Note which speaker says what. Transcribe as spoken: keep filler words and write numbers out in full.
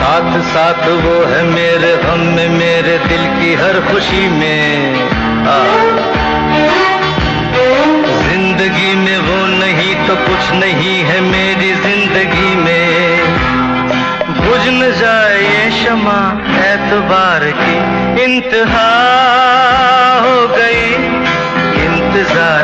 Speaker 1: साथ साथ वो है मेरे गम में, मेरे दिल की हर खुशी में। आ, जिंदगी में वो नहीं तो कुछ नहीं है मेरी जिंदगी में। बुझ न जाए ये शमा एतबार की, इंतहा हो गई इंतजार